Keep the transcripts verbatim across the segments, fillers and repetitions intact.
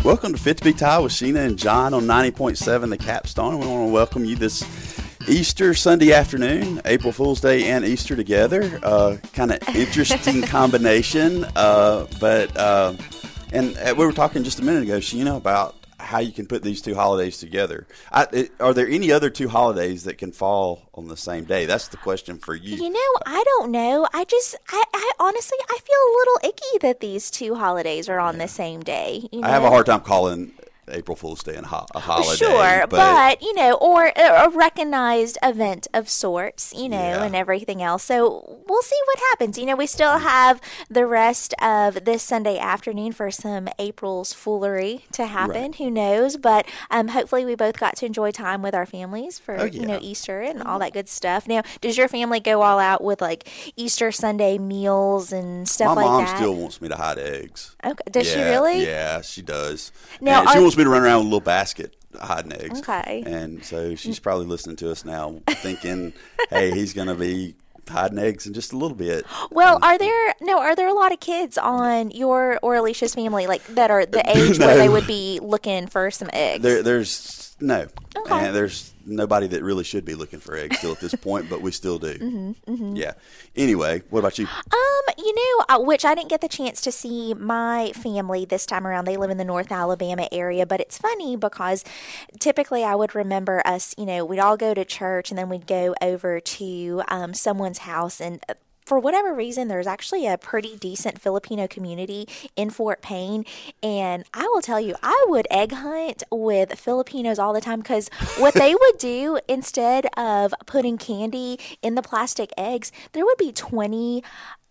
Welcome to Fit to be Tied with Sheena and John on ninety point seven The Capstone. We want to welcome you this Easter Sunday afternoon, April Fool's Day and Easter together. Uh, kind of interesting combination. Uh, but uh, and we were talking just a minute ago, Sheena, about how you can put these two holidays together. I, it, are there any other two holidays that can fall on the same day? That's the question for you. You know, I don't know. I just, I, I honestly, I feel a little icky that these two holidays are on yeah. the same day. You know? I have a hard time calling April Fool's Day and ho- a holiday. Sure, but, but, you know, or a recognized event of sorts, you know, yeah. and everything else. So we'll see what happens. You know, we still have the rest of this Sunday afternoon for some April's foolery to happen. Right. Who knows? But um, hopefully we both got to enjoy time with our families for, oh, yeah. you know, Easter and all that good stuff. Now, does your family go all out with, like, Easter Sunday meals and stuff My like that? My mom still wants me to hide eggs. Okay. Does yeah, she really? Yeah, she does. Now, and she are, wants me to run around with a little basket hiding eggs. Okay. And so she's probably listening to us now thinking, hey, he's going to be hiding eggs in just a little bit. Well, are there no are there a lot of kids on your or Alicia's family like that are the age no. where they would be looking for some eggs? There, there's no. Okay. And there's nobody that really should be looking for eggs still at this point, but we still do. Mm-hmm, mm-hmm. Yeah. Anyway, what about you? Um, you know, uh, which I didn't get the chance to see my family this time around. They live in the North Alabama area, but it's funny because typically I would remember us, you know, we'd all go to church and then we'd go over to um, someone's house and for whatever reason, there's actually a pretty decent Filipino community in Fort Payne. And I will tell you, I would egg hunt with Filipinos all the time because what they would do instead of putting candy in the plastic eggs, there would be twenty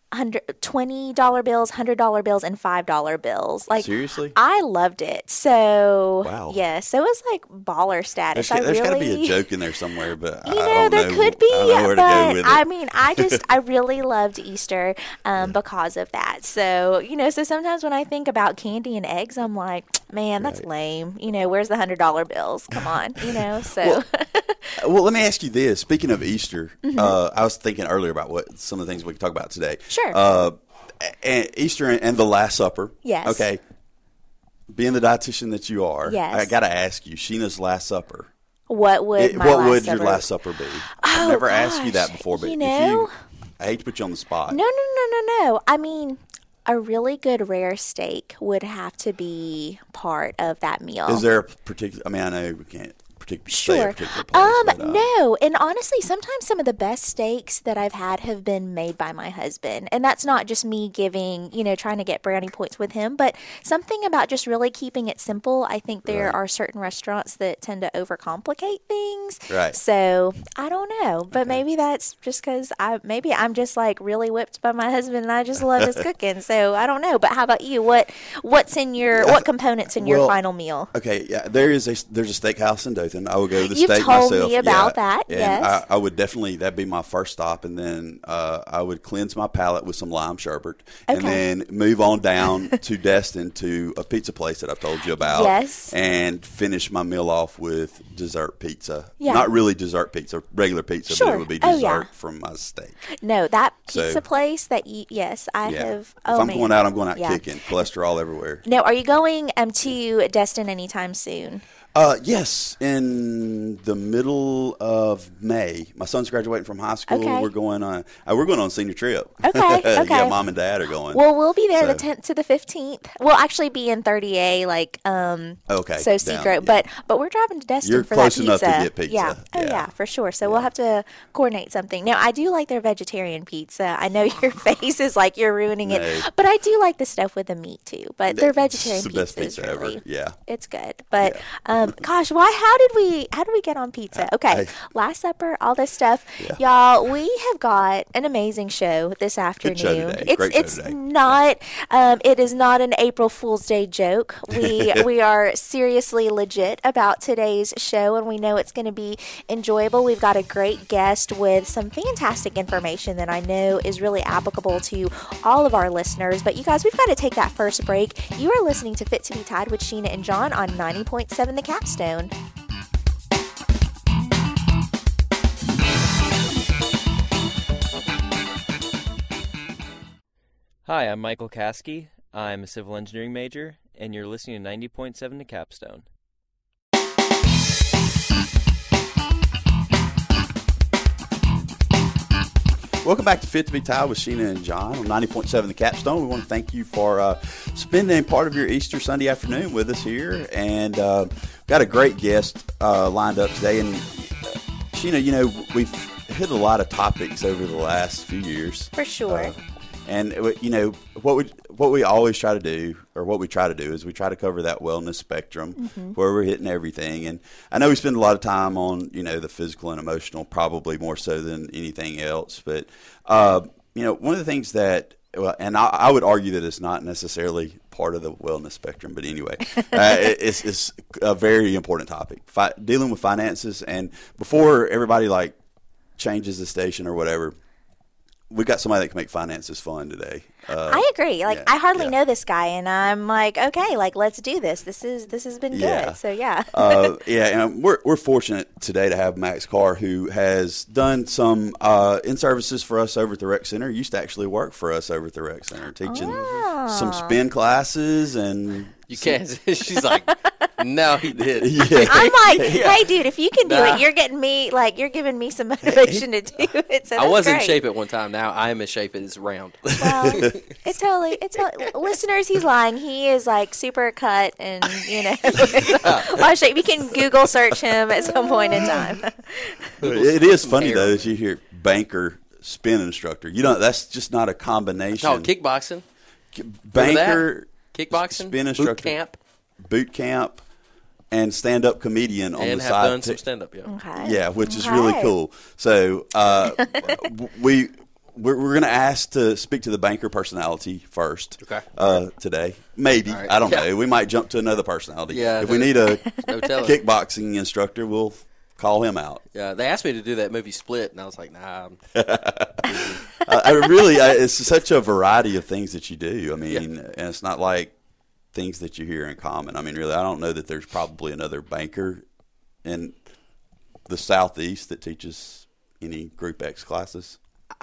twenty dollar bills, one hundred dollar bills, and five dollar bills. Like, seriously? I loved it. So, wow. yeah, so it was like baller status. There's, I there's really, got to be a joke in there somewhere, but you I know, don't there know. could be, I don't know where but to go with it. I mean, I just, I really loved Easter um, yeah. because of that. So, you know, so sometimes when I think about candy and eggs, I'm like, man, that's right. lame. You know, where's the one hundred dollar bills? Come on, you know, so. Well, well, let me ask you this. Speaking of Easter, mm-hmm. uh, I was thinking earlier about what some of the things we could talk about today. Sure. Uh, and Easter and the Last Supper. Yes. Okay. Being the dietitian that you are, yes. I got to ask you, Sheena's Last Supper. What would it, my what last would supper? your Last Supper be? Oh, I've never gosh. asked you that before, but you know, if you, I hate to put you on the spot. No, no, no, no, no. I mean, a really good rare steak would have to be part of that meal. Is there a particular? I mean, I know we can't. Sure. Place, um, but, uh, no. And honestly, sometimes some of the best steaks that I've had have been made by my husband. And that's not just me giving, you know, trying to get brownie points with him, but something about just really keeping it simple. I think there right. are certain restaurants that tend to overcomplicate things. Right. So I don't know, but okay. maybe that's just because I, maybe I'm just like really whipped by my husband and I just love his cooking. So I don't know. But how about you? What, what's in your, what components in well, your final meal? Okay. Yeah. There is a, there's a steakhouse in Dothan. I would go to the You've steak told myself. me about yeah. that, and yes. I, I would definitely, that'd be my first stop. And then uh, I would cleanse my palate with some lime sherbet. Okay. And then move on down to Destin to a pizza place that I've told you about. Yes. And finish my meal off with dessert pizza. Yeah. Not really dessert pizza, regular pizza, sure. but it would be oh, dessert yeah. from my steak. No, that pizza So, place that you, yes, I yeah. have. If Oh, I'm man. going out, I'm going out yeah. kicking. Cholesterol everywhere. Now, are you going um, to Destin anytime soon? Uh, yes, in the middle of May. My son's graduating from high school. Okay. We're going on. Uh, we're going on a senior trip. Okay, okay. Yeah, mom and dad are going. Well, we'll be there So- the tenth to the fifteenth. We'll actually be in thirty A, like um. Okay, So down, secret, yeah. but but we're driving to Destin You're for close that enough pizza. to get pizza. Yeah. Oh Yeah. yeah, for sure. So Yeah. we'll have to coordinate something. Now, I do like their vegetarian pizza. I know your face is like you're ruining No. it, but I do like the stuff with the meat too. But their vegetarian It's the best pizza pizza is really, ever. Yeah. it's good. But Yeah. um, gosh, why? How did we? How did we get on pizza? Okay, I- Last Supper, all this stuff, Yeah. y'all. We have got an amazing show this afternoon. Good show today. It's Great show it's today. not. Um, it is not an April Fool's Day joke. We we are seriously legit about today's show, and we know it's going to be enjoyable. We've got a great guest with some fantastic information that I know is really applicable to all of our listeners. But you guys, we've got to take that first break. You are listening to Fit to be Tied with Sheena and John on ninety point seven The Capstone. Hi, I'm Michael Caskey. I'm a civil engineering major, and you're listening to ninety point seven The Capstone. Welcome back to Fit to be Tied with Sheena and John on ninety point seven The Capstone. We want to thank you for uh, spending part of your Easter Sunday afternoon with us here. And uh, got a great guest uh, lined up today. And uh, Sheena, you know, we've hit a lot of topics over the last few years. For sure. Uh, and, you know, what we, what we always try to do, or what we try to do, is we try to cover that wellness spectrum mm-hmm. where we're hitting everything. And I know we spend a lot of time on, you know, the physical and emotional, probably more so than anything else. But, uh, you know, one of the things that, well, and I, I would argue that it's not necessarily part of the wellness spectrum, but anyway, uh, it, it's, it's a very important topic, Fi- dealing with finances. And before everybody, like, changes the station or whatever, we got somebody that can make finances fun today. Uh, I agree. Like, yeah, I hardly yeah. know this guy, and I'm like, okay, like, let's do this. This is this has been yeah. good. So yeah, uh, yeah. And we're we're fortunate today to have Max Carr, who has done some uh, in services for us over at the Rec Center. He used to actually work for us over at the Rec Center, teaching oh. some spin classes and. You can't. She's like, no, he did. Yeah. I'm like, hey, dude, if you can do Nah. it, you're getting me, like, you're giving me some motivation to do it. So I that's was in great. shape at one time. Now I am in shape. It's round. Well, it's totally, it's totally, listeners, he's lying. He is like super cut and, you know, a lot of shape. You can Google search him at some point in time. It is funny though that you hear banker spin instructor. You know, that's just not a combination. No, kickboxing, banker, kickboxing, spin instructor, boot camp, boot camp, and stand up comedian on and the have side. done t- some stand up. Yeah. Okay. Yeah, which is Okay. really cool. So uh, we we're, we're going to ask to speak to the banker personality first. Okay. Uh, today, maybe All right. I don't Yeah. know. We might jump to another personality. Yeah, If we no- need a no telling. kickboxing instructor, we'll call him out. Yeah, they asked me to do that movie Split, and I was like, nah. I'm- I, I really, I, it's such a variety of things that you do. I mean, Yeah. and it's not like things that you hear in common. I mean, really, I don't know that there's probably another banker in the Southeast that teaches any Group X classes.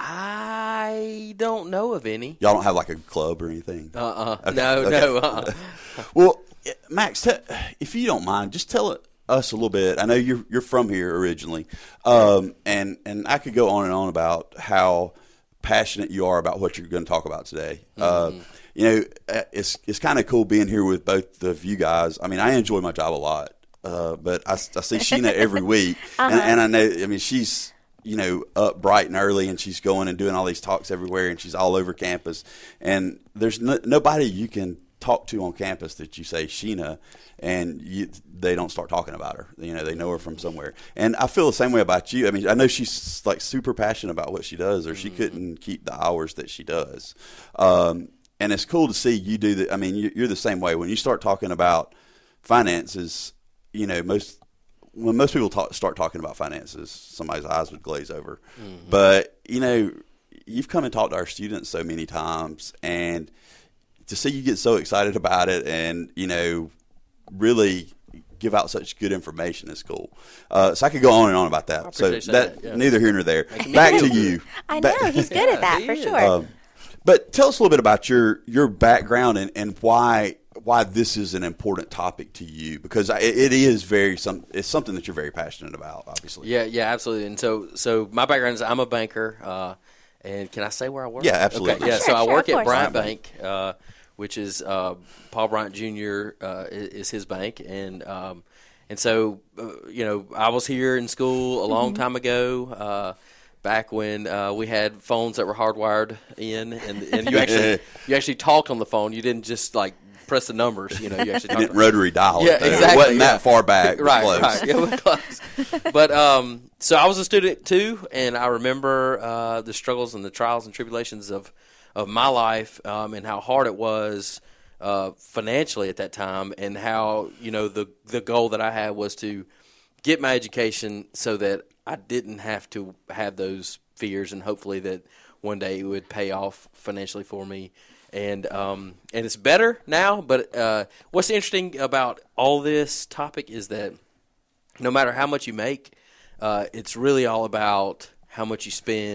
I don't know of any. Y'all don't have like a club or anything? Uh-uh. Okay, No, okay. no. Uh-uh. Well, Max, te- if you don't mind, just tell us a little bit. I know you're you're from here originally, um, and and I could go on and on about how passionate you are about what you're going to talk about today. Mm-hmm. Uh, you know, it's it's kind of cool being here with both of you guys. I mean, I enjoy my job a lot, uh, but I, I see Sheena every week, uh-huh. and, and I know. I mean, she's you know up bright and early, and she's going and doing all these talks everywhere, and she's all over campus. And there's no, nobody you can talk to on campus that you say Sheena, and you, they don't start talking about her. You know, they know her from somewhere. And I feel the same way about you. I mean, I know she's like super passionate about what she does, or she couldn't keep the hours that she does. Um, and it's cool to see you do that. I mean, you, you're the same way. When you start talking about finances, you know, most when most people talk, start talking about finances, somebody's eyes would glaze over. Mm-hmm. But you know, you've come and talked to our students so many times, and to see you get so excited about it and, you know, really give out such good information is cool. Uh, so I could go on and on about that. So that, that, yeah. neither here nor there. Back to you. I Back- know, he's good at that, he for is. sure. um, but tell us a little bit about your, your background and, and why why this is an important topic to you, because it, it is very some it's something that you're very passionate about, obviously. Yeah, yeah, absolutely. And so, so my background is I'm a banker. Uh, and can I say where I work? Yeah, absolutely. Okay, yeah, Sure, so I sure, work of at course. Bryant Bank, uh, which is uh, Paul Bryant Junior Uh, is, is his bank, and um, and so uh, you know I was here in school a long Mm-hmm. time ago, uh, back when uh, we had phones that were hardwired in, and and you actually you actually talked on the phone. You didn't just like press the numbers. You know, you actually You talked didn't on- rotary dial Yeah, it. though. exactly, It wasn't yeah. that far back. but right, close. right. Yeah, we're close. But um, so I was a student too, and I remember uh, the struggles and the trials and tribulations of of my life, um, and how hard it was uh, financially at that time, and how you know the the goal that I had was to get my education so that I didn't have to have those fears, and hopefully that one day it would pay off financially for me. And um, and it's better now, but uh, what's interesting about all this topic is that no matter how much you make, uh, it's really all about how much you spend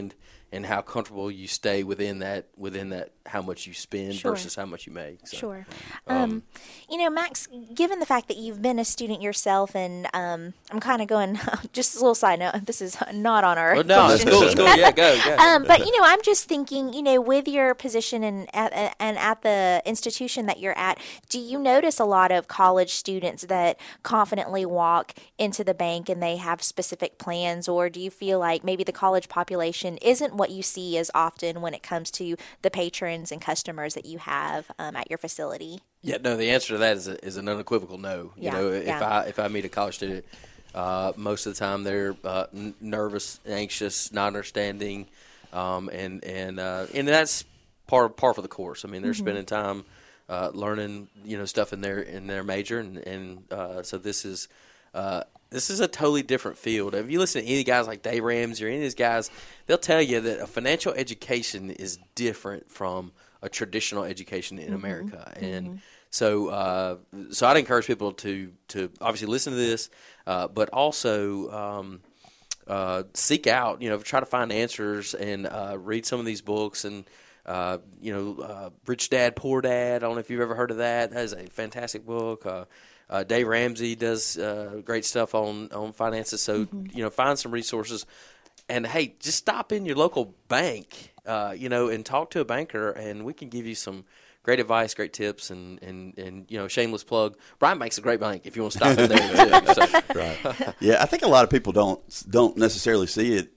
and how comfortable you stay within that within that how much you spend Sure. versus how much you make. So, Sure. um, Um, you know, Max, given the fact that you've been a student yourself, and um, I'm kind of going, just a little side note, this is not on our Oh, no, it's question cool. It's sheet. cool. Yeah, go, go. Um, but, you know, I'm just thinking, you know, with your position and at, and at the institution that you're at, do you notice a lot of college students that confidently walk into the bank and they have specific plans, or do you feel like maybe the college population isn't what you see as often when it comes to the patrons and customers that you have um, at your facility? Yeah, no. The answer to that is, a, is an unequivocal no. You Yeah, know, if yeah. I if I meet a college student, uh, most of the time they're uh, n- nervous, anxious, not understanding, um, and and uh, and that's part part of the course. I mean, they're Mm-hmm. spending time uh, learning, you know, stuff in their in their major, and and uh, so this is. Uh, This is a totally different field. If you listen to any guys like Dave Ramsey or any of these guys, they'll tell you that a financial education is different from a traditional education in America. And so, uh, so I'd encourage people to to obviously listen to this, uh, but also um, uh, seek out. You know, try to find answers and uh, read some of these books and. Uh, you know, uh, Rich Dad, Poor Dad. I don't know if you've ever heard of that. That is a fantastic book. Uh, uh, Dave Ramsey does uh, great stuff on, on finances. So, you know, find some resources. And, hey, just stop in your local bank, uh, you know, and talk to a banker, and we can give you some great advice, great tips, and, and, and you know, shameless plug. Brian makes a great bank if you want to stop in there. too. So, Right. Yeah, I think a lot of people don't don't necessarily see it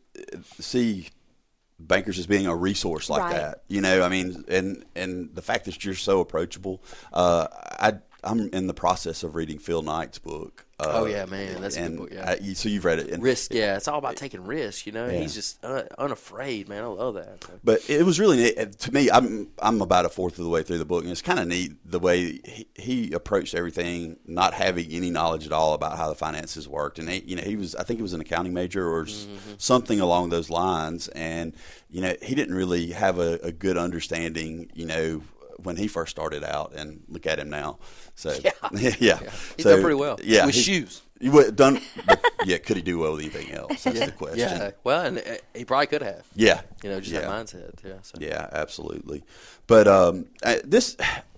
see bankers as being a resource like Right. that. You know, I mean, and and the fact that you're so approachable. Uh, I I'm in the process of reading Phil Knight's book. Uh, Oh, yeah, man, that's a good and book, yeah. I, so you've read it. And risk, yeah. It's all about taking risks, you know. Yeah. He's just uh, unafraid, man. I love that. But it was really neat. To me, I'm I'm about a fourth of the way through the book, and it's kind of neat the way he, he approached everything, not having any knowledge at all about how the finances worked. And he, you know, he was I think he was an accounting major or mm-hmm. something along those lines, and you know, he didn't really have a, a good understanding, you know, when he first started out, and look at him now. So Yeah. yeah, Yeah. He's so, done pretty well. Yeah, With he- shoes. He would done, but, yeah. Could he do well with anything else? That's Yeah. the question. Yeah. Well, and uh, he probably could have. Yeah, You know, just yeah. that mindset. Yeah. So. Yeah, absolutely. But um, I- this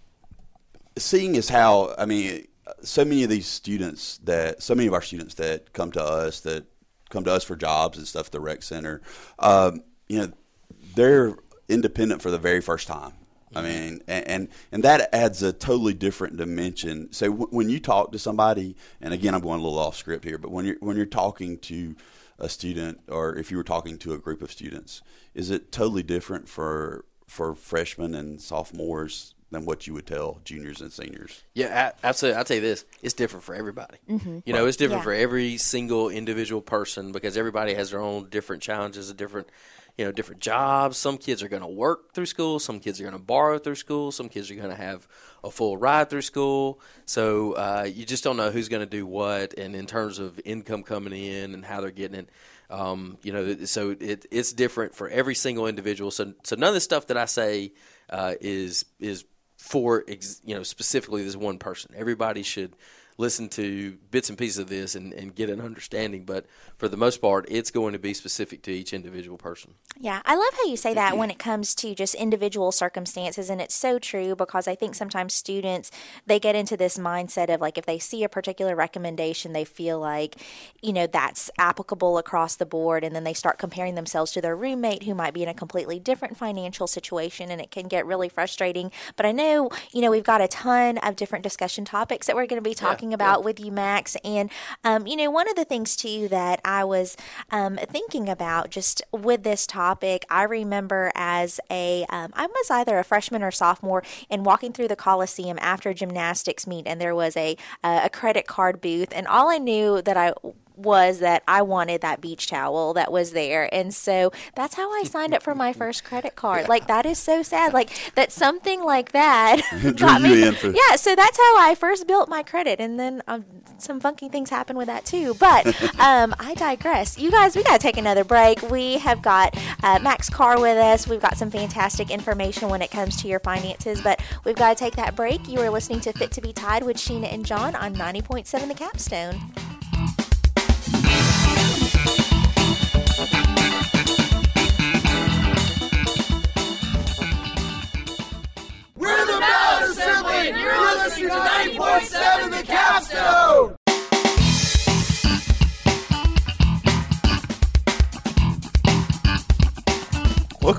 seeing is how I mean, so many of these students that so many of our students that come to us that come to us for jobs and stuff at the rec center, um, you know, they're independent for the very first time. I mean, and, and and that adds a totally different dimension. So w- when you talk to somebody, and again, I'm going a little off script here, but when you're when you're talking to a student, or if you were talking to a group of students, is it totally different for for freshmen and sophomores than what you would tell juniors and seniors? Yeah, a- absolutely. I'll tell you this: it's different for everybody. Mm-hmm. You know, it's different Yeah. for every single individual person because everybody has their own different challenges, and different, you know, different jobs. Some kids are going to work through school. Some kids are going to borrow through school. Some kids are going to have a full ride through school. So uh, you just don't know who's going to do what, and in terms of income coming in and how they're getting it. Um, you know, so it, it's different for every single individual. So, so none of the stuff that I say uh, is is for ex, you know specifically this one person. Everybody should listen to bits and pieces of this and, and get an understanding. But for the most part, it's going to be specific to each individual person. Yeah, I love how you say that when it comes to just individual circumstances, and it's so true because I think sometimes students, they get into this mindset of like if they see a particular recommendation, they feel like, you know, that's applicable across the board, and then they start comparing themselves to their roommate who might be in a completely different financial situation, and it can get really frustrating. But I know, you know, we've got a ton of different discussion topics that we're going to be talking about with you, Max, and, um, you know, one of the things too that I was um, thinking about just with this topic, I remember as a, um, I was either a freshman or sophomore and walking through the Coliseum after gymnastics meet, and there was a, a credit card booth, and all I knew that I was that I wanted that beach towel that was there. And so that's how I signed up for my first credit card. Yeah. Like, that is so sad. Like, that something like that got me. You in for- yeah, so that's how I first built my credit. And then um, some funky things happened with that too. But um, I digress. You guys, we got to take another break. We have got uh, Max Carr with us. We've got some fantastic information when it comes to your finances. But we've got to take that break. You are listening to Fit to be Tied with Sheena and John on ninety point seven The Capstone.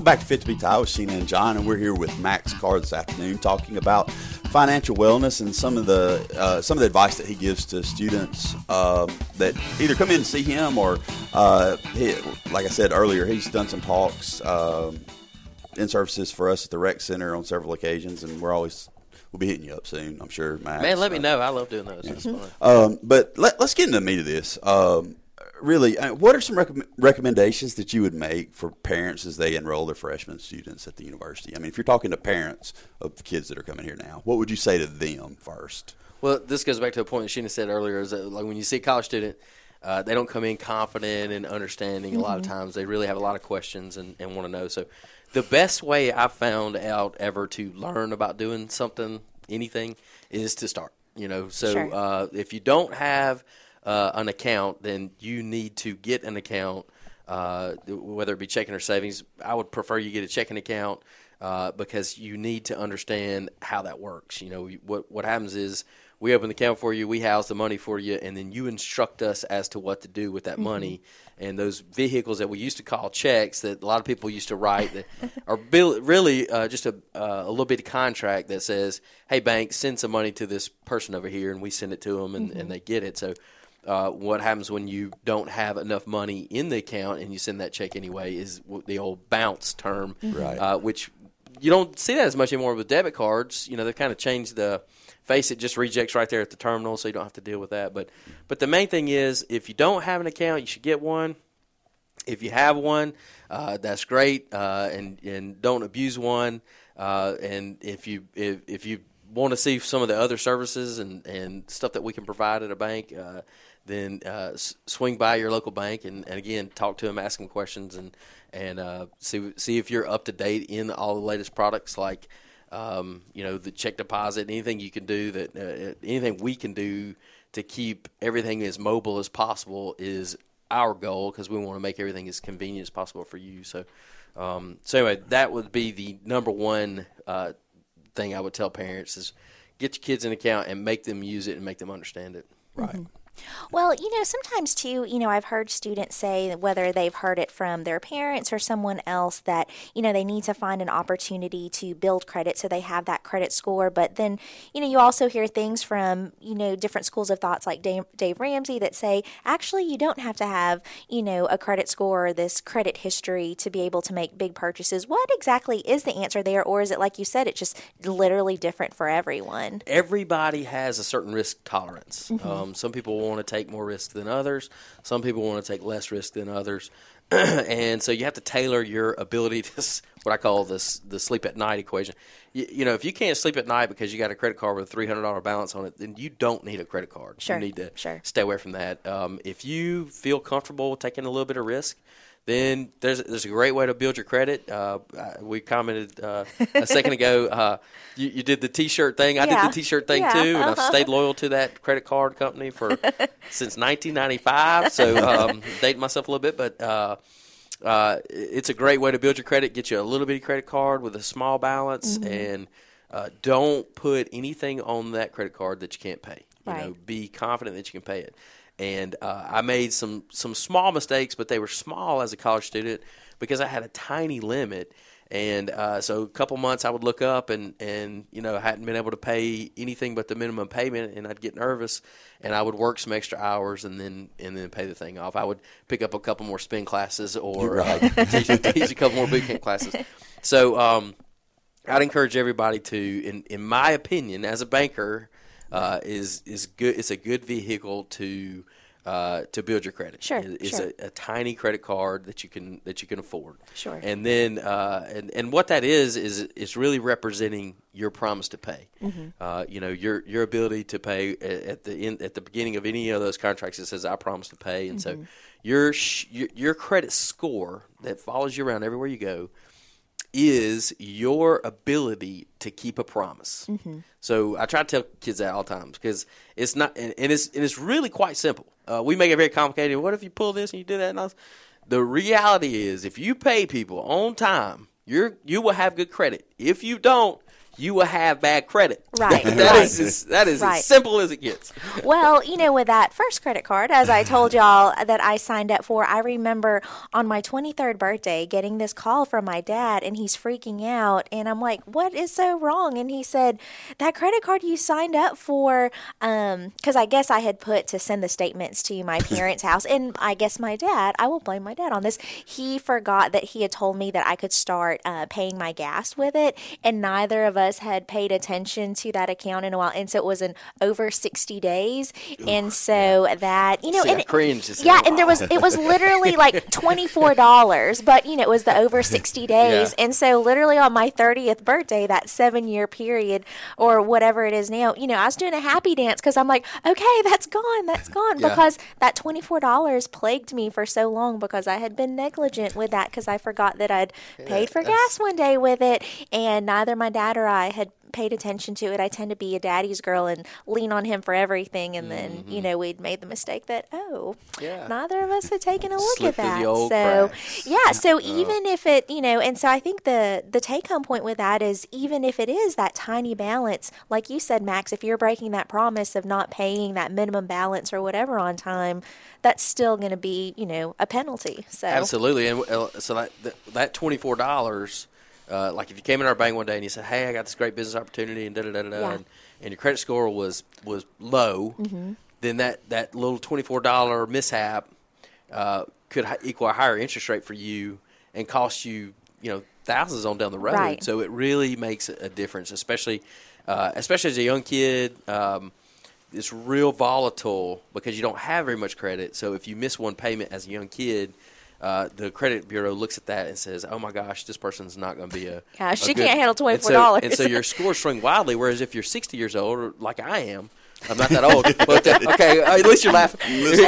back to Fit to be Tied with Sheena and John, and we're here with Max Carr this afternoon talking about financial wellness and some of the uh, some of the advice that he gives to students uh, that either come in to see him or, uh, he, like I said earlier, he's done some talks um, in services for us at the rec center on several occasions, and we're always we'll be hitting you up soon, I'm sure, Max. Man, let me uh, know. I love doing those. Yeah. It's fun. Um, but let, let's get into the meat of this. Um, Really, uh, what are some rec- recommendations that you would make for parents as they enroll their freshman students at the university? I mean, if you're talking to parents of kids that are coming here now, what would you say to them first? Well, this goes back to a point that Sheena said earlier, is that like when you see a college student, uh, they don't come in confident and understanding. Mm-hmm. A lot of times they really have a lot of questions and, and want to know. So the best way I've found out ever to learn about doing something, anything, is to start. You know, so Sure. uh, if you don't have Uh, an account, then you need to get an account, uh, whether it be checking or savings. I would prefer you get a checking account uh, because you need to understand how that works. You know, what what happens is we open the account for you, we house the money for you, and then you instruct us as to what to do with that mm-hmm. money. And those vehicles that we used to call checks that a lot of people used to write that are bill- really uh, just a, uh, a little bit of contract that says, hey, bank, send some money to this person over here, and we send it to them, and, mm-hmm. and they get it. So Uh, what happens when you don't have enough money in the account and you send that check anyway is the old bounce term, right. uh, which you don't see that as much anymore with debit cards. You know, they've kind of changed the face. It just rejects right there at the terminal, so you don't have to deal with that. But, but the main thing is, if you don't have an account, you should get one. If you have one, uh, that's great, uh, and and don't abuse one. Uh, and if you if, if you want to see some of the other services and, and stuff that we can provide at a bank, uh, then uh, s- swing by your local bank and, and again talk to them, ask them questions, and and uh, see see if you're up to date in all the latest products like um, you know the check deposit, anything you can do that uh, anything we can do to keep everything as mobile as possible is our goal because we want to make everything as convenient as possible for you. So um, so anyway, that would be the number one uh, thing I would tell parents is get your kids an account and make them use it and make them understand it. Right. Mm-hmm. Well, you know, sometimes too, you know, I've heard students say that whether they've heard it from their parents or someone else that, you know, they need to find an opportunity to build credit so they have that credit score. But then, you know, you also hear things from, you know, different schools of thoughts like Dave, Dave Ramsey that say, actually, you don't have to have, you know, a credit score or this credit history to be able to make big purchases. What exactly is the answer there? Or is it, like you said, it's just literally different for everyone? Everybody has a certain risk tolerance. Mm-hmm. Um, some people want to take more risk than others. Some people want to take less risk than others. And so you have to tailor your ability to what I call this the sleep at night equation. You, you know, if you can't sleep at night because you got a credit card with a three hundred dollars balance on it, then you don't need a credit card. Sure. You need to sure. stay away from that. Um, if you feel comfortable taking a little bit of risk, then there's there's a great way to build your credit. Uh, we commented uh, a second ago. Uh, you, you did the T-shirt thing. I yeah. did the T-shirt thing yeah. too, and uh-huh. I've stayed loyal to that credit card company for since nineteen ninety-five. So um, dating myself a little bit, but uh, uh, it's a great way to build your credit. Get you a little bitty credit card with a small balance, mm-hmm. and uh, don't put anything on that credit card that you can't pay. You right. know, be confident that you can pay it. And uh, I made some, some small mistakes, but they were small as a college student because I had a tiny limit. And uh, so a couple months I would look up and, and, you know, I hadn't been able to pay anything but the minimum payment, and I'd get nervous, and I would work some extra hours and then and then pay the thing off. I would pick up a couple more spin classes or right. uh, teach, teach a couple more boot camp classes. So um, I'd encourage everybody to, in, in my opinion, as a banker, Uh, is is good. It's a good vehicle to uh, to build your credit. Sure, it's sure. a, a tiny credit card that you can that you can afford. Sure. And then uh, and and what that is is is really representing your promise to pay. Mm-hmm. Uh, you know, your your ability to pay at the in, at the beginning of any of those contracts. It says I promise to pay, and mm-hmm. so your, sh- your your credit score that follows you around everywhere you go is your ability to keep a promise. Mm-hmm. So I try to tell kids that all the time because it's not, and, and it's and it's really quite simple. Uh, we make it very complicated. What if you pull this and you do that? And all this? The reality is, if you pay people on time, you're you will have good credit. If you don't, you will have bad credit. Right. That right. is as, that is Right. as simple as it gets. Well, you know, with that first credit card, as I told y'all that I signed up for, I remember on my twenty-third birthday getting this call from my dad, and he's freaking out. And I'm like, what is so wrong? And he said, that credit card you signed up for, um, because I guess I had put to send the statements to my parents' house. And I guess my dad, I will blame my dad on this, he forgot that he had told me that I could start uh, paying my gas with it. And neither of us had paid attention to that account in a while. And so it was an over sixty days. And so that, you know, See, I and cringe just yeah, saying, and there was, it was literally like twenty-four dollars, but you know, it was the over sixty days. Yeah. And so literally on my thirtieth birthday, that seven year period or whatever it is now, you know, I was doing a happy dance because I'm like, okay, that's gone, that's gone. Yeah. Because that twenty-four dollars plagued me for so long because I had been negligent with that because I forgot that I'd paid for gas one day with it. And neither my dad or I had paid attention to it. I tend to be a daddy's girl and lean on him for everything. And then, Mm-hmm. you know, we'd made the mistake that, oh, Yeah. neither of us had taken a look Slipped at through that. the old So, cracks. yeah. So even if it, you know, and so I think the, the take home point with that is even if it is that tiny balance, like you said, Max, if you're breaking that promise of not paying that minimum balance or whatever on time, that's still going to be, you know, a penalty. So Absolutely, and uh, so that that, that twenty-four dollars, uh, like if you came in our bank one day and you said, "Hey, I got this great business opportunity," and da da da da, Yeah. and, and your credit score was was low, Mm-hmm. then that that little twenty-four dollar mishap uh, could hi- equal a higher interest rate for you and cost you, you know, thousands on down the road. Right. So it really makes a difference, especially uh, especially as a young kid. Um, it's real volatile because you don't have very much credit. So if you miss one payment as a young kid, uh, the credit bureau looks at that and says, "Oh my gosh, this person's not going to be a Yeah, a she good-" can't handle And so- twenty-four dollars. And so, your scores swing wildly. Whereas if you're sixty years old, or like I am, I'm not that old. But uh, okay, uh, at least you're laughing.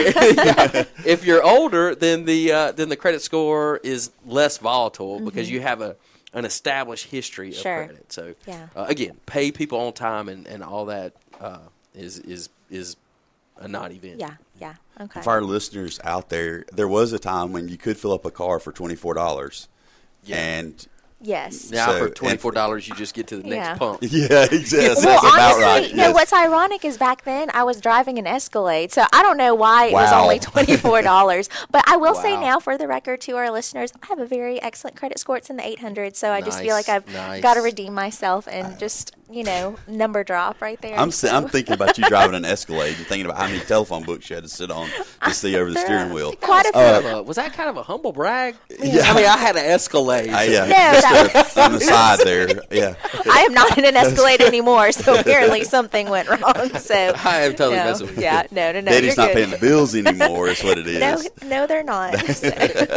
Yeah. If you're older, then the uh, then the credit score is less volatile because you have a an established history Sure. of credit. So Yeah. uh, again, pay people on time and, and all that uh, is is is a non-event. yeah, yeah. Okay. For our listeners out there, there was a time when you could fill up a car for twenty-four dollars. Yeah. And Yes. Now So, for and- twenty-four dollars, you just get to the next Yeah. pump. yeah, exactly. Well, That's about honestly, right. no, Yes. what's ironic is back then I was driving an Escalade, so I don't know why it was Wow. only twenty-four dollars. But I will say Wow. now, for the record, to our listeners, I have a very excellent credit score. It's in the eight hundreds, so I just feel Nice, like I've nice. got to redeem myself and just, you know, number drop right there. I'm, si- so. I'm thinking about you driving an Escalade and thinking about how many telephone books you had to sit on to see over the There steering are wheel. Quite a few. Kind of a- was that kind of a humble brag? Yeah. I mean, I had an Escalade. I, yeah, No, that just uh, on the side there. Yeah. I am not in an Escalade anymore, so apparently something went wrong. So I am totally no, messing with you. yeah, no, no, no. Daddy's you're not good. paying the bills anymore is what it is. No, no, they're not. So.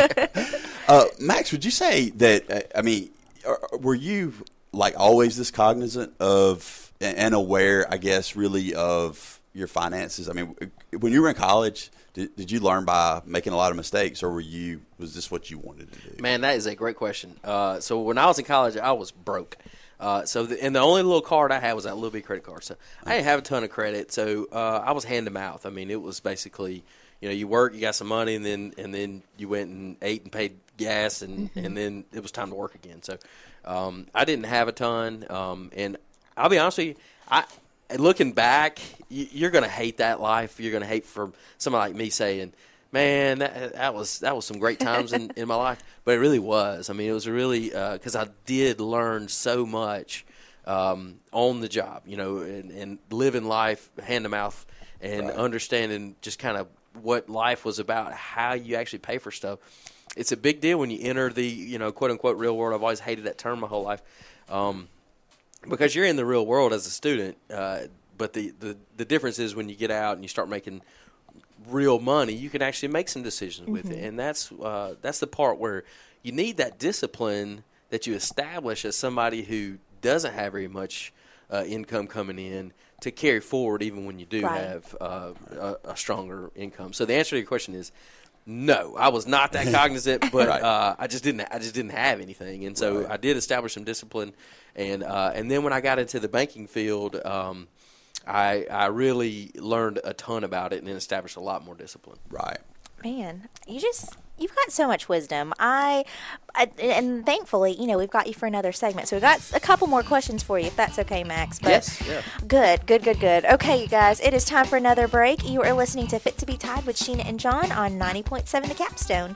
Uh, Max, would you say that, uh, I mean, are- were you like always this cognizant of and aware, I guess, really of your finances? I mean, when you were in college, did, did you learn by making a lot of mistakes, or were you, was this what you wanted to do? Man, that is a great question. Uh, so when I was in college, I was broke. Uh, so the, and the only little card I had was that little bit credit card. So I didn't have a ton of credit. So uh, I was hand to mouth. I mean, it was basically, you know, you work, you got some money, and then and then you went and ate and paid gas, and, and then it was time to work again. So um, I didn't have a ton. Um, and I'll be honest with you, I looking back, you, you're going to hate that life. You're going to hate for somebody like me saying, man, that, that was that was some great times in, in my life. But it really was. I mean, it was really because uh, I did learn so much um, on the job, you know, and, and living life hand to mouth and Right. understanding just kind of what life was about, how you actually pay for stuff. It's a big deal when you enter the, you know, quote unquote real world. I've always hated that term my whole life. Um, because you're in the real world as a student, uh, but the, the, the difference is when you get out and you start making real money, you can actually make some decisions with it, and that's uh, that's the part where you need that discipline that you establish as somebody who doesn't have very much uh, income coming in to carry forward, even when you do Right. have uh, a, a stronger income. So the answer to your question is no. I was not that cognizant, but Right. uh, I just didn't. I just didn't have anything, and so Right. I did establish some discipline, and uh, and then when I got into the banking field. Um, I, I really learned a ton about it and then established a lot more discipline. Right. Man, you just You've got so much wisdom. I, I, and thankfully, you know, we've got you for another segment. So we've got a couple more questions for you, if that's okay, Max. But yes, yeah. Good, good, good, good. Okay, you guys, it is time for another break. You are listening to Fit to be Tied with Sheena and John on ninety point seven The Capstone.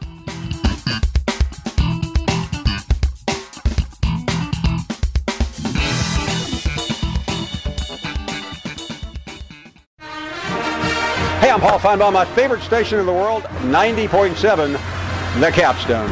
Hey, I'm Paul Feinbaum. My favorite station in the world, ninety point seven, The Capstone.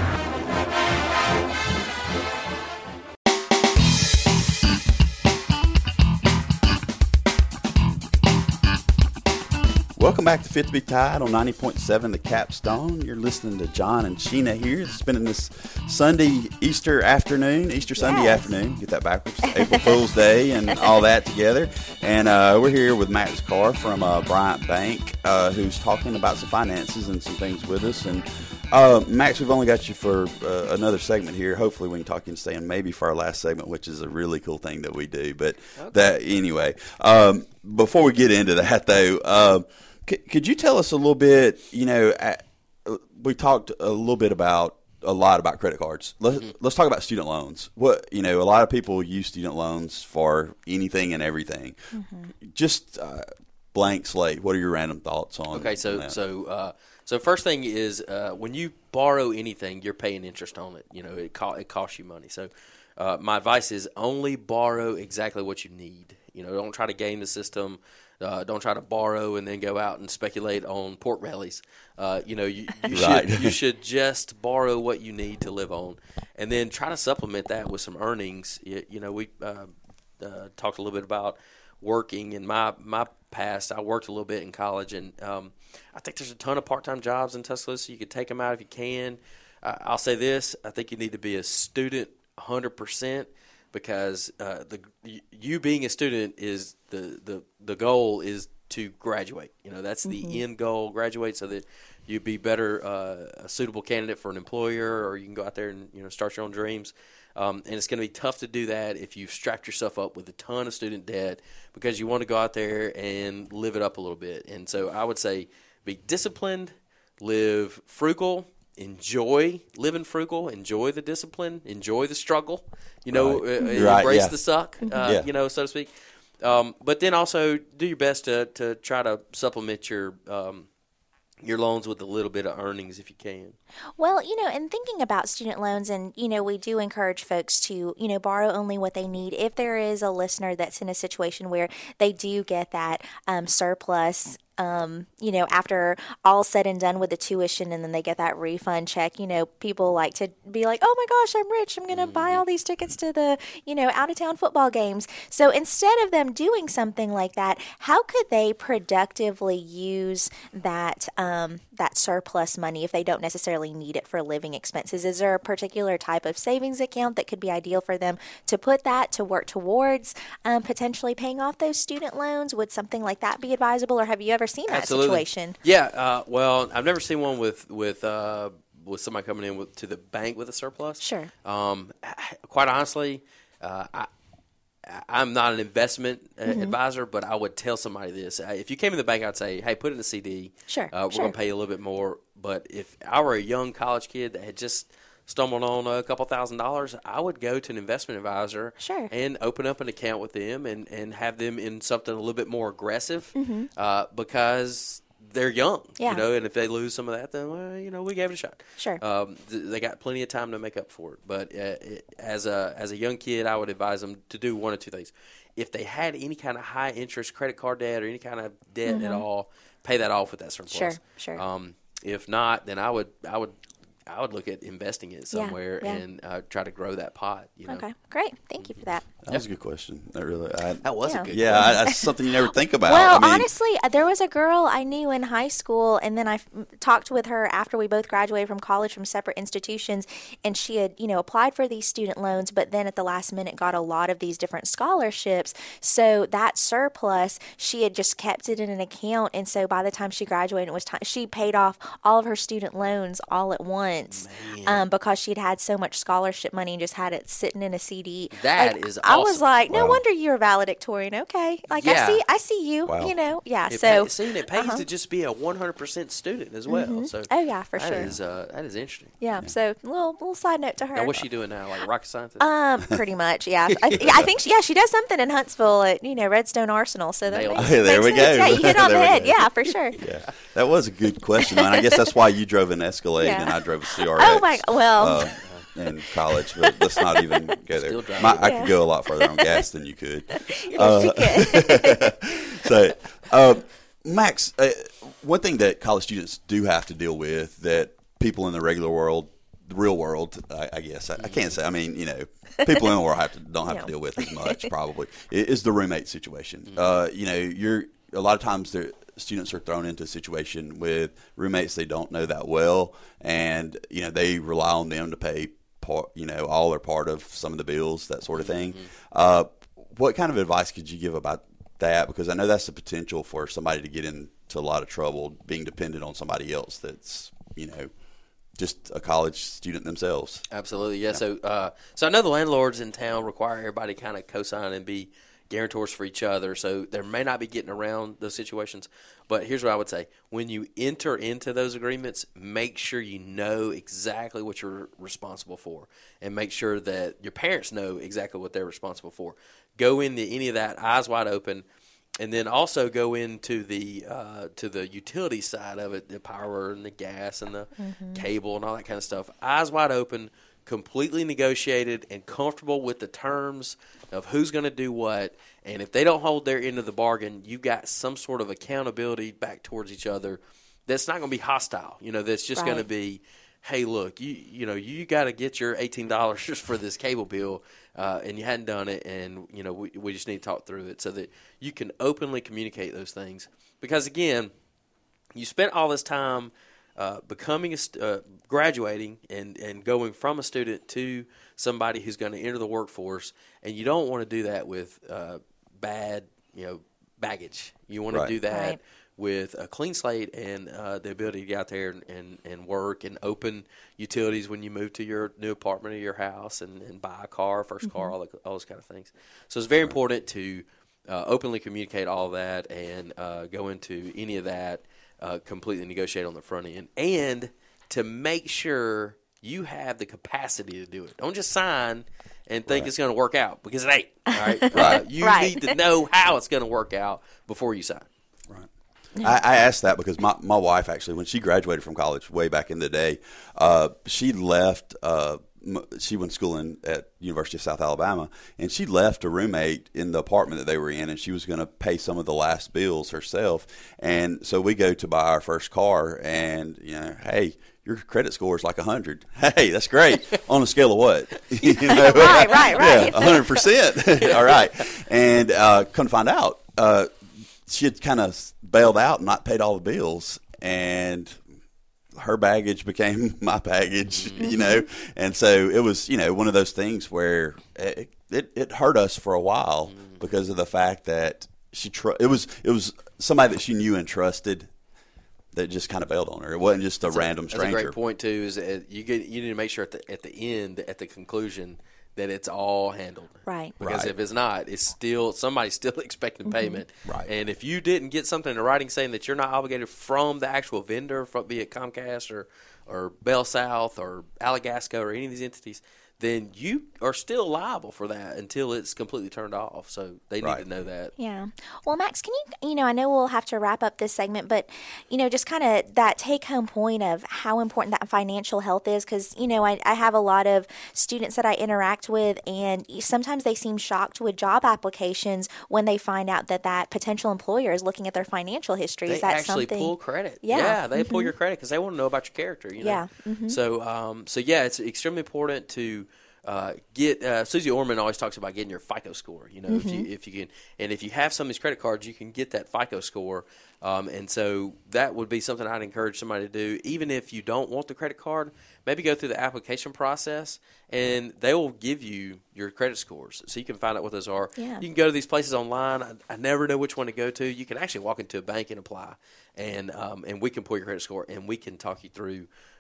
Welcome back to Fit to be Tied on ninety point seven The Capstone. You're listening to John and Sheena here, spending this Sunday, Easter afternoon, Easter Sunday Yes. afternoon, get that backwards, April Fool's Day and all that together. And uh, we're here with Max Carr from uh, Bryant Bank, uh, who's talking about some finances and some things with us. And uh, Max, we've only got you for uh, another segment here. Hopefully we can talk you and stay in maybe for our last segment, which is a really cool thing that we do. But Okay. that anyway, um, before we get into that though, uh, C- could you tell us a little bit, you know, at, uh, we talked a little bit about, a lot about credit cards. Let's, mm-hmm. let's talk about student loans. What, you know, a lot of people use student loans for anything and everything. Mm-hmm. Just uh, blank slate. What are your random thoughts on Okay, so, on that? so, uh, so first thing is uh, when you borrow anything, you're paying interest on it. You know, it, co- it costs you money. So uh, my advice is only borrow exactly what you need. You know, don't try to game the system. Uh, don't try to borrow and then go out and speculate on pork bellies. Uh, you know, you, you Right. should you should just borrow what you need to live on, and then try to supplement that with some earnings. You, you know, we uh, uh, talked a little bit about working. In my my past, I worked a little bit in college, and um, I think there's a ton of part time jobs in Tuscaloosa. You could take them out if you can. Uh, I'll say this: I think you need to be a student one hundred percent. Because uh, the you being a student is the, the, the goal is to graduate. You know, that's the mm-hmm. end goal, graduate, so that you be better uh, a suitable candidate for an employer, or you can go out there and you know start your own dreams. Um, and it's going to be tough to do that if you've strapped yourself up with a ton of student debt because you want to go out there and live it up a little bit. And so I would say be disciplined, live frugal. Enjoy living frugal, enjoy the discipline, enjoy the struggle, you know, Right. uh, Right, embrace yeah. the suck, uh, Yeah. you know, so to speak. Um, but then also do your best to, to try to supplement your um, your loans with a little bit of earnings if you can. Well, you know, in thinking about student loans, and, you know, we do encourage folks to, you know, borrow only what they need. If there is a listener that's in a situation where they do get that um, surplus, um, you know, after all said and done with the tuition, and then they get that refund check, you know, people like to be like, oh my gosh, I'm rich. I'm going to mm-hmm. buy all these tickets to the, you know, out of town football games. So instead of them doing something like that, how could they productively use that, um, that surplus money if they don't necessarily need it for living expenses? Is there a particular type of savings account that could be ideal for them to put that to work towards um, potentially paying off those student loans? Would something like that be advisable, or have you ever seen that Absolutely. situation? Yeah, uh, well, I've never seen one with with uh, with somebody coming in with, to the bank with a surplus. Sure. Um, quite honestly, uh, I. I'm not an investment uh, mm-hmm. advisor, but I would tell somebody this. If you came in the bank, I'd say, hey, put it in a C D. Sure. Uh, we're sure. going to pay you a little bit more. But if I were a young college kid that had just stumbled on a couple thousand dollars, I would go to an investment advisor sure. and open up an account with them and, and have them in something a little bit more aggressive mm-hmm. uh, because they're young, yeah. you know, and if they lose some of that, then, well, you know, we gave it a shot. Sure. Um, th- they got plenty of time to make up for it. But uh, it, as a as a young kid, I would advise them to do one or two things. If they had any kind of high interest credit card debt or any kind of debt mm-hmm. at all, pay that off with that surplus. Sure, sure. Um, if not, then I would I would I would look at investing it Yeah, somewhere yeah. and uh, try to grow that pot. You know? Okay, great. Thank you for that. That was a good question. That really, I, That was Yeah. a good yeah, question. I, that's something you never think about. Well, I mean, honestly, uh, there was a girl I knew in high school, and then I f- talked with her after we both graduated from college from separate institutions, and she had, you know, applied for these student loans, but then at the last minute got a lot of these different scholarships. So that surplus, she had just kept it in an account, and so by the time she graduated, it was time she paid off all of her student loans all at once. months um, because she'd had so much scholarship money and just had it sitting in a C D. That like, is I awesome. was like, no Wow. wonder you're valedictorian. Okay, like Yeah. I see, I see you. Wow. You know, yeah. It so pay, see, and it pays uh-huh. to just be a one hundred percent student as well. So Oh, yeah, for that sure. is, uh, that is interesting. yeah, So little little side note to her. Now, what's she doing now? Like rocket scientist? Um, pretty much, yeah. I, yeah, I think she, yeah, she does something in Huntsville at you know Redstone Arsenal. So that Nailed makes, it. There makes we sense. go. Yeah, you hit it on the There we head. go. Yeah, for sure. Yeah, that was a good question, man. I guess that's why you drove an Escalade Yeah. and I drove a C R X. Oh my, well, uh, in college, but let's not even go there. Still driving. My, I Yeah. could go a lot further on gas than you could. yes, she could. So, uh, Max, uh, one thing that college students do have to deal with that people in the regular world, the real world, I, I guess I, I can't say. I mean, you know, people in the world have to don't have Yeah. to deal with as much. Probably i- is the roommate situation. Uh, you know, you're a lot of times the students are thrown into a situation with roommates they don't know that well, and you know they rely on them to pay part, you know, all or part of some of the bills, that sort of thing. Uh, what kind of advice could you give about that? Because I know that's the potential for somebody to get into a lot of trouble being dependent on somebody else that's, you know, just a college student themselves. Absolutely, yeah. So, uh, so I know the landlords in town require everybody kind of co-sign and be guarantors for each other. So there may not be getting around those situations. But here's what I would say: when you enter into those agreements, make sure you know exactly what you're responsible for, and make sure that your parents know exactly what they're responsible for. Go into any of that eyes wide open. And then also go into the uh, to the utility side of it, the power and the gas and the cable and all that kind of stuff. Eyes wide open, completely negotiated and comfortable with the terms of who's going to do what. And if they don't hold their end of the bargain, you've got some sort of accountability back towards each other that's not going to be hostile. You know, that's just going to Right. be, hey, look, you you know, you got to get your eighteen dollars just for this cable bill, uh, and you hadn't done it, and, you know, we, we just need to talk through it so that you can openly communicate those things. Because, again, you spent all this time uh, becoming a st- uh, graduating and, and going from a student to somebody who's going to enter the workforce, and you don't want to do that with uh, bad, you know, baggage. You want Right. to do that Right. with a clean slate and uh, the ability to get out there and, and, and work and open utilities when you move to your new apartment or your house and, and buy a car, first car, all, the, all those kind of things. So it's very important to uh, openly communicate all that and uh, go into any of that, uh, completely negotiate on the front end, and to make sure you have the capacity to do it. Don't just sign and think Right. it's going to work out, because it ain't. All right? Right. Uh, you Right. need to know how it's going to work out before you sign. Right. I, I asked that because my, my wife actually, when she graduated from college way back in the day, uh, she left. Uh, m- she went to school in at University of South Alabama, and she left a roommate in the apartment that they were in, and she was going to pay some of the last bills herself. And so we go to buy our first car, and you know, hey, your credit score is like a hundred. Hey, that's great. On a scale of what? You know? Right, right, right. Yeah, a hundred percent. All right. And uh, come to find out, uh, she had kind of bailed out and not paid all the bills, and her baggage became my baggage, you know. And so it was, you know, one of those things where it it, it hurt us for a while because of the fact that she tr- it was it was somebody that she knew and trusted that just kind of bailed on her. It wasn't just a That's random That's stranger. a great point too. Is that you get you need to make sure at the at the end, at the conclusion, that it's all handled. Right. Because Right. if it's not, it's still somebody's still expecting payment. Right. And if you didn't get something in writing saying that you're not obligated from the actual vendor, from be it Comcast or or Bell South or Alagasco or any of these entities, then you are still liable for that until it's completely turned off. So they need Right. to know that. Yeah. Well, Max, can you, you know, I know we'll have to wrap up this segment, but, you know, just kind of that take home point of how important that financial health is. Because, you know, I, I have a lot of students that I interact with, and sometimes they seem shocked with job applications when they find out that that potential employer is looking at their financial history. They is that actually something? pull credit. Yeah. they pull your credit because they want to know about your character. You know? Yeah. Mhm. So, um, so yeah, it's extremely important to uh, get. Uh, Susie Orman always talks about getting your FICO score. You know, if you if you can, and if you have some of these credit cards, you can get that FICO score. Um, and so that would be something I'd encourage somebody to do, even if you don't want the credit card. Maybe go through the application process, and they will give you your credit scores, so you can find out what those are. Yeah. You can go to these places online. I, I never know which one to go to. You can actually walk into a bank and apply, and um, and we can pull your credit score, and we can talk you through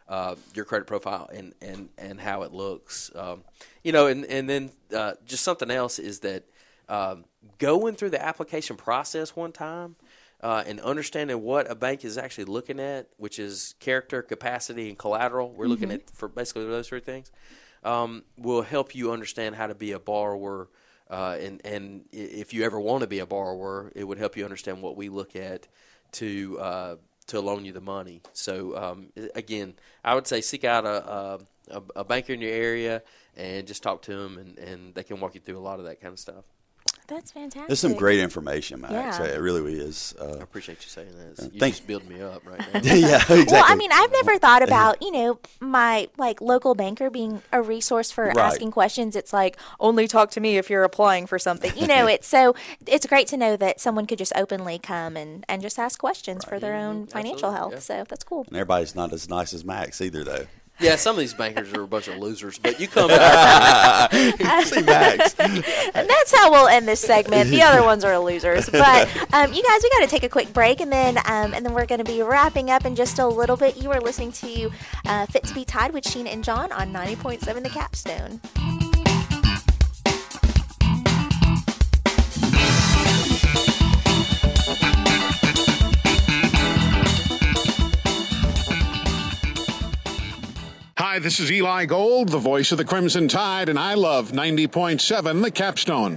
uh, your credit profile and, and, and how it looks. Um, you know, and, and then uh, just something else is that um, going through the application process one time uh, and understanding what a bank is actually looking at, which is character, capacity, and collateral. We're mm-hmm. looking at for basically those three things. Um, will help you understand how to be a borrower, uh, and and if you ever want to be a borrower, it would help you understand what we look at to uh, to loan you the money. So um, again, I would say seek out a, a a banker in your area and just talk to them, and, and they can walk you through a lot of that kind of stuff. That's fantastic. There's some great information, Max. Yeah. It really is. Uh, I appreciate you saying that. You thank- just build me up right now. yeah, exactly. Well, I mean, I've never thought about, you know, my like local banker being a resource for Right. asking questions. It's like, only talk to me if you're applying for something. You know, it's so it's great to know that someone could just openly come and, and just ask questions for their own financial Absolutely, health. yeah. So that's cool. And everybody's not as nice as Max either, though. Yeah, some of these bankers are a bunch of losers, but you come in. See, Max. And that's how we'll end this segment. The other ones are losers. But um, you guys, we got to take a quick break, and then um, and then we're going to be wrapping up in just a little bit. You are listening to uh, Fit to be Tied with Sheena and John on ninety point seven The Capstone. Hi, this is Eli Gold, the voice of the Crimson Tide, and I love ninety point seven The Capstone.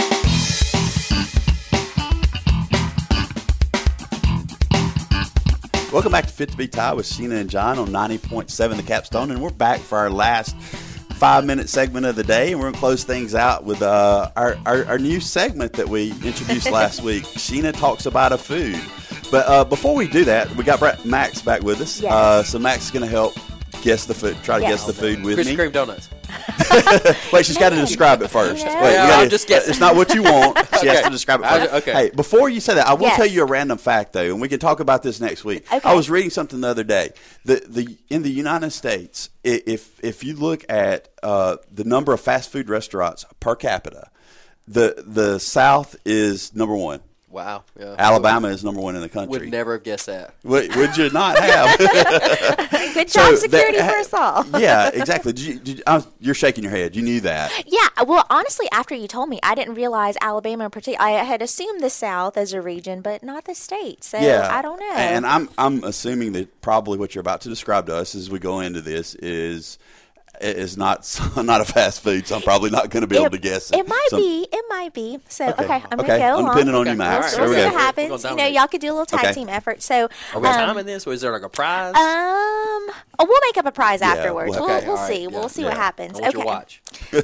Welcome back to Fit to be Tied with Sheena and John on ninety point seven The Capstone, and we're back for our last five-minute segment of the day, and we're going to close things out with uh, our, our, our new segment that we introduced last week. Sheena talks about a food. But uh, before we do that, we got Brett, Max back with us. Yes. Uh, so Max is going to help guess the food, try to Yes. guess the food with Krispy me. Kreme donuts. Wait, she's got to Man. describe it first. You know? Wait, we Yeah, gotta- I'm just guessing. It's not what you want. She has Okay. to describe it I- first. okay. Hey, before you say that, I will Yes. tell you a random fact, though, and we can talk about this next week. Okay. I was reading something the other day. The the in the United States, i- if if you look at uh, the number of fast food restaurants per capita, the the South is number one. Wow. Yeah. Alabama is number one in the country. Would never have guessed that. Would, would you not have? Good job, So security that- for us all. yeah, exactly. Did you, did you, I was, you're shaking your head. You knew that. Yeah, well, honestly, after you told me, I didn't realize Alabama in particular. I had assumed the South as a region, but not the state. So Yeah, I don't know. And I'm I'm assuming that probably what you're about to describe to us as we go into this is is not not a fast food. So I'm probably not going to be able to guess it. It might So- be. It might be. So okay, Okay. I'm Okay. gonna go I'm along. depending on Okay. you, Max. All right. There we We'll see go. what happens. We're gonna You know, dominate. y'all could do a little tag Okay. team effort. So Are we um, timing this, or is there like a prize? Um, oh, we'll make up a prize afterwards. we'll- We'll, okay, we'll all right, see. yeah, We'll see yeah. what happens. I want Okay. your watch.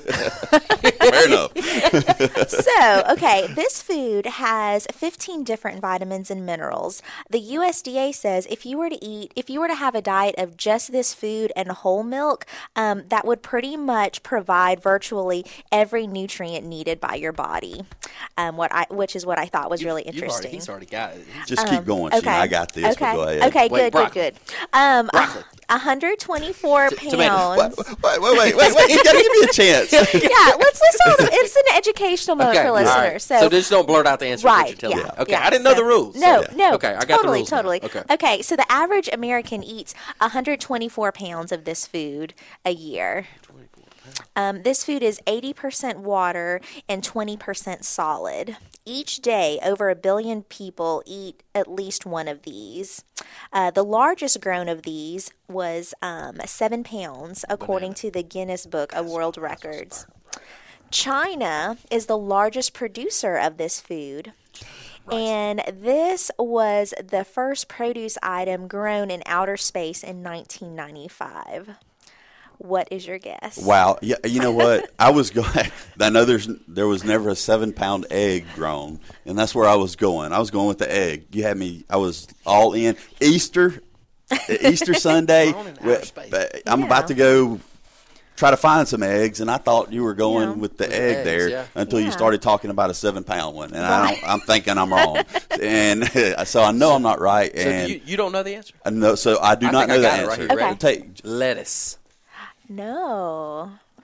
Fair enough. So, okay, this food has fifteen different vitamins and minerals. The U S D A says if you were to eat, if you were to have a diet of just this food and whole milk, um, that would pretty much provide virtually every nutrient needed by your body. Um, what I, which is what I thought was really You've already, interesting. he's already got it. Just keep going, Sheena. Okay. I got this. Okay. But go ahead. Okay. Wait, Good. broccoli. Good. Good. Um, Broccoli. one hundred twenty-four T- tomato. pounds. Wait, wait, wait, wait, wait. You got to give me a chance. Yeah, let's listen. It's an educational mode Okay, for all listeners. right. So, So just don't blurt out the answer. Right. What you're telling Yeah. me. Okay. yeah, I didn't know so- the rules. No. So- No. Okay. I got the totally, rules now. Totally. Okay. Okay. So the average American eats one hundred twenty-four pounds of this food a year. Um, this food is eighty percent water and twenty percent solid. Each day, over a billion people eat at least one of these. Uh, the largest grown of these was um, seven pounds, according to the Guinness Book of World Records. China is the largest producer of this food. And this was the first produce item grown in outer space in nineteen ninety-five. What is your guess? Wow. Yeah, you know what? I was going. I know there's there was never a seven pound egg grown, and that's where I was going. I was going with the egg. You had me. I was all in. Easter, Easter Sunday. Grown in outer space. I'm Yeah. about to go try to find some eggs, and I thought you were going Yeah. with the With the egg eggs, there yeah. until you Yeah. started talking about a seven pound one, and I don't, I'm thinking I'm wrong, and so I know I'm not right, So and do you, you don't know the answer? I know, so I do I not think I know the got it right answer. here. Okay. Take Lettuce. No.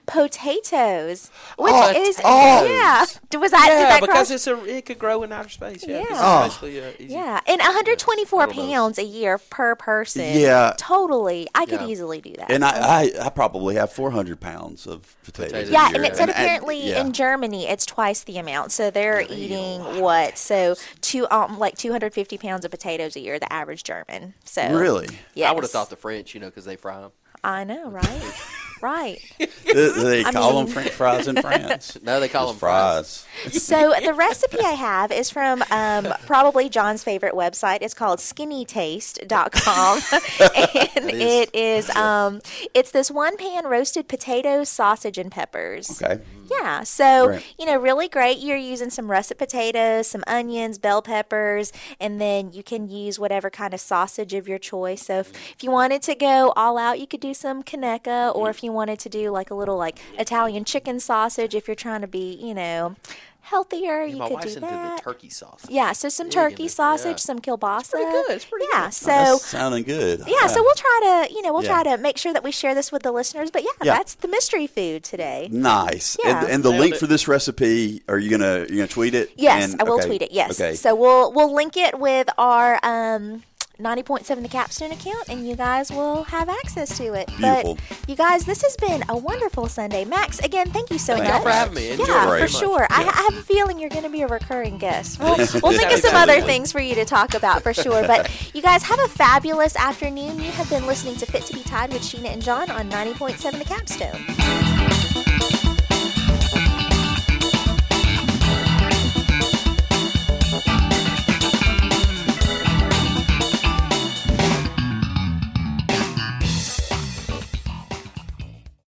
potatoes, which Oh, is oh. yeah. Was that did Yeah, that because cross? it's a it could grow in outer space. Yeah, 'cause Yeah. it's basically uh, easy. Yeah, and one hundred twenty-four I don't know. pounds a year per person. Yeah. Totally. I could Yeah. easily do that. And I, I, I probably have four hundred pounds of potatoes. Potatoes. a Yeah, year. and it said And- apparently yeah. in Germany it's twice the amount. So they're eating what? So two um like two hundred fifty pounds of potatoes a year, the average German. So Really? yes. I would have thought the French, you know, because they fry them. I know, right? Right. Do they I call mean- them French fries in France? No, they call Just them fries. fries. So the recipe I have is from um, probably John's favorite website. It's called skinny taste dot com. And it is um, it's this one pan roasted potatoes, sausage, and peppers. Okay. Yeah, so, Right. you know, really great. You're using some russet potatoes, some onions, bell peppers, and then you can use whatever kind of sausage of your choice. So if, if you wanted to go all out, you could do some Kaneka, or if you wanted to do like a little like Italian chicken sausage, if you're trying to be, you know, healthier, you My could wife's do into that. the turkey sauce. Yeah, so some Big turkey into- sausage, yeah. some kielbasa. pretty good. It's pretty yeah, good. so That's sounding good. yeah, so we'll try to, you know, we'll Yeah. try to make sure that we share this with the listeners. But yeah, Yeah. that's the mystery food today. Nice. Yeah. And, and the Nailed link it. for this recipe, are you gonna you gonna tweet it? Yes, And- I will okay. tweet it. Yes. Okay. So we'll we'll link it with our um, ninety point seven The Capstone account, and you guys will have access to it. Beautiful. But you guys, this has been a wonderful Sunday. Max, again, thank you so Thank much. you for having me. Enjoyed yeah, it for very much. sure. I, Yes. I have a feeling you're going to be a recurring guest. We'll, we'll think of Happy some to. other things for you to talk about for sure. But you guys have a fabulous afternoon. You have been listening to Fit to be Tied with Sheena and John on ninety point seven The Capstone.